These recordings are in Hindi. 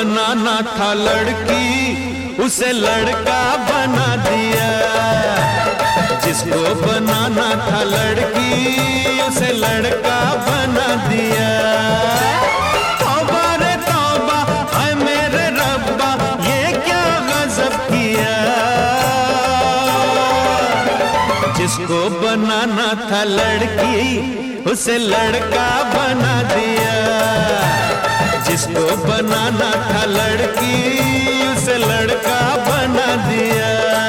बनाना था लड़की उसे लड़का बना दिया। जिसको बनाना था लड़की उसे लड़का बना दिया। तौबा रे तौबा हाय मेरे रब्बा ये क्या गजब किया। जिसको बनाना था लड़की उसे लड़का बना दिया। जिसको बनाना था लड़की उसे लड़का बना दिया।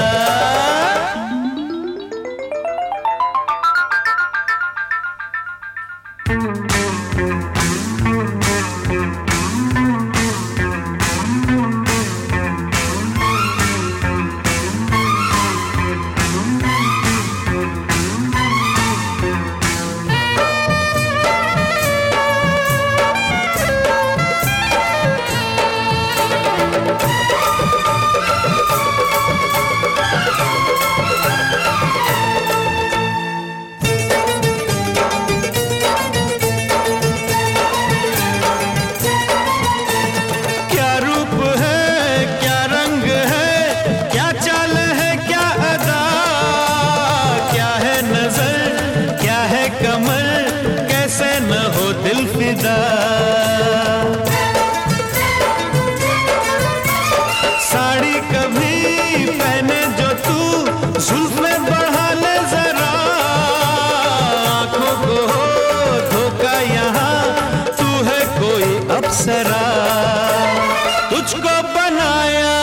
साड़ी कभी पहने जो तू जुल्फे बढ़ा ले जरा। आंखों को हो धोखा यहाँ तू है कोई अप्सरा। तुझको बनाया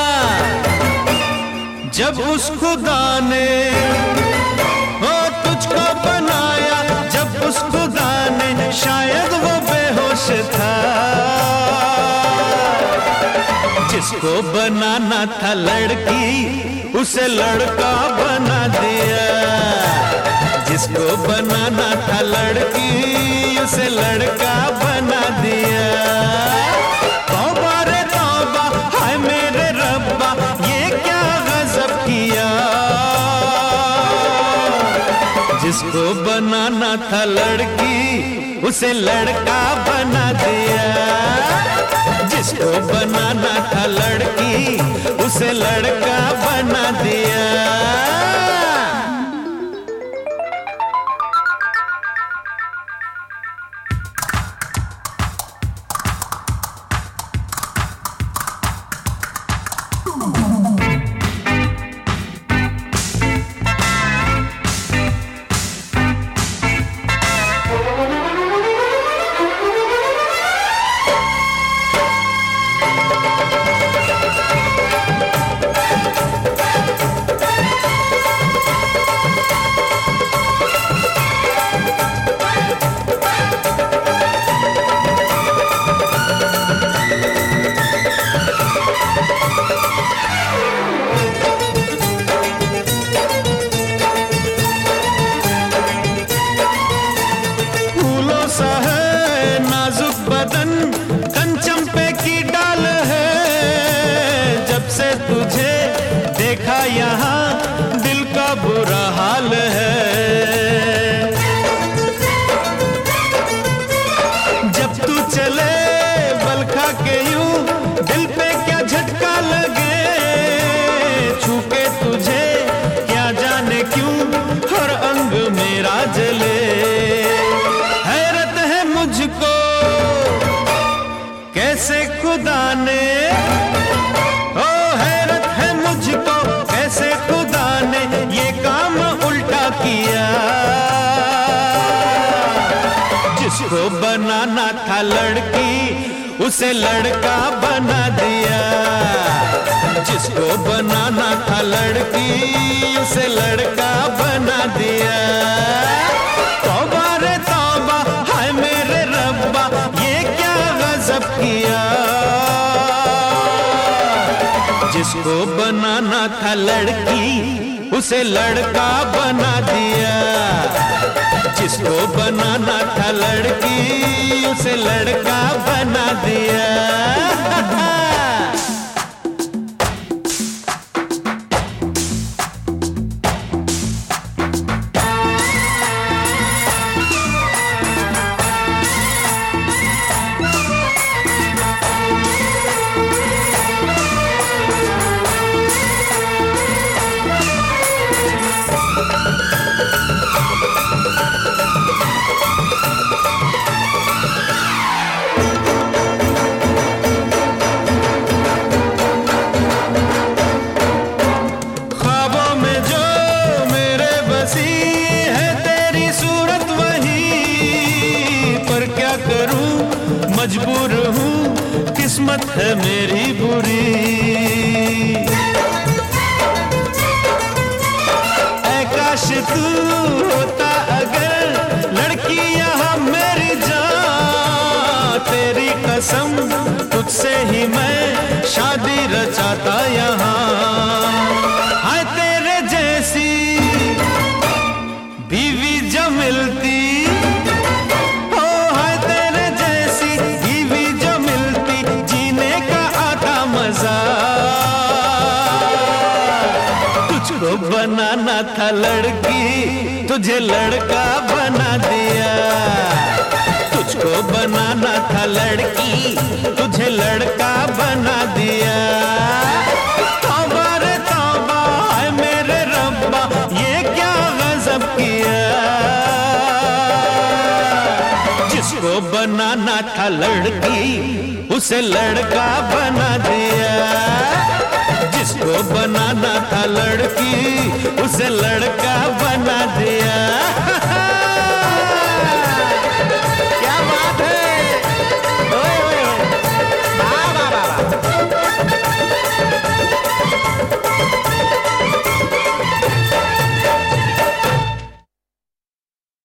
जब उस खुदा ने हो तुझको बनाया जब उस खुदा ने शायद वो बेहोश था। जिसको बनाना था लड़की उसे लड़का बना दिया। जिसको बनाना था लड़की उसे लड़का बना दिया। तौबा रे तौबा हाय मेरे रब्बा ये क्या गजब किया। जिसको बनाना था लड़की उसे लड़का बना दिया। जिसको बनाना था लड़की उसे लड़का बना दिया। तुझे देखा यहाँ दिल का बुरा हाल है। जब तू चले बल खा के यूं दिल पे क्या झटका लगे। छू के तुझे क्या जाने क्यों हर अंग मेरा जले। हैरत है मुझको कैसे खुदा ने ये काम उल्टा किया। जिसको बनाना था लड़की उसे लड़का बना दिया। जिसको बनाना था लड़की उसे लड़का बना दिया। तौबा रे तौबा हाय मेरे रब्बा ये क्या गजब किया। जिसको बनाना था लड़की उसे लड़का बना दिया। जिसको बनाना था लड़की उसे लड़का बना दिया। है मेरी बुरी। ऐ काश तू होता अगर लड़की यहाँ मेरी जान, तेरी कसम तुझसे ही मैं शादी रचाता यहाँ। हाय तेरे जैसी बीवी जो मिलती, हो हाय तेरे जैसी बीवी जो मिलती, जीने का आता मजा। तुझको बनाना था लड़की, तुझे लड़का बना दिया। तुझको बनाना था लड़की, तुझे लड़का बना दिया। तौबा रे तौबा है मेरे रब्बा, ये क्या गजब किया। जिसको बनाना था लड़की, उसे लड़का बना दिया। जिसको बनाना था लड़की, उसे लड़का बना दिया।